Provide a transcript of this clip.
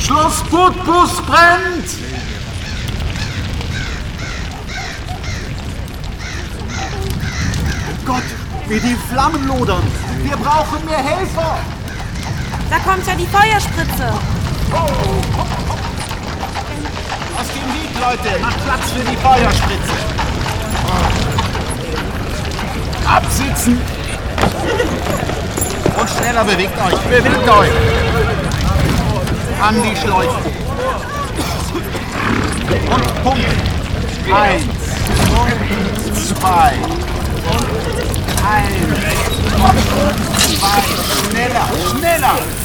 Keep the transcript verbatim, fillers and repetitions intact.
Schloss Putbus brennt! Gott, wie die Flammen lodern! Wir brauchen mehr Helfer! Da kommt ja die Feuerspritze! Aus dem Weg, Leute! Macht Platz für die Feuerspritze! Absitzen! Und schneller, bewegt euch! Bewegt euch! An die Schleusen! Und Punkt! Eins! Und zwei! Und eins! Und zwei! Schneller! Schneller!